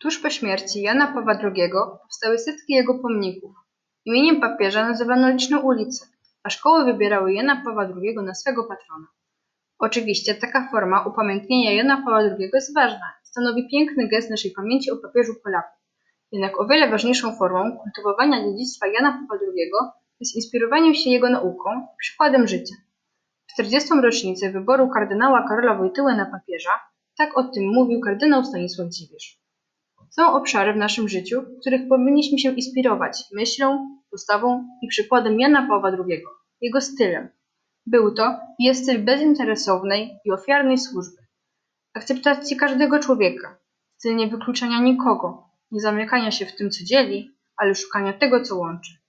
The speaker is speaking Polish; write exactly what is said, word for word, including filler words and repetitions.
Tuż po śmierci Jana Pawła drugiego powstały setki jego pomników. Imieniem papieża nazywano liczne ulice, a szkoły wybierały Jana Pawła drugiego na swego patrona. Oczywiście taka forma upamiętnienia Jana Pawła drugiego jest ważna i stanowi piękny gest naszej pamięci o papieżu Polaków. Jednak o wiele ważniejszą formą kultywowania dziedzictwa Jana Pawła drugiego jest inspirowanie się jego nauką i przykładem życia. W czterdziestą rocznicę wyboru kardynała Karola Wojtyły na papieża tak o tym mówił kardynał Stanisław Dziwisz. Są obszary w naszym życiu, w których powinniśmy się inspirować myślą, postawą i przykładem Jana Pawła drugiego, jego stylem. Był to i jest styl bezinteresownej i ofiarnej służby, akceptacji każdego człowieka, styl niewykluczania nikogo, nie zamykania się w tym, co dzieli, ale szukania tego, co łączy.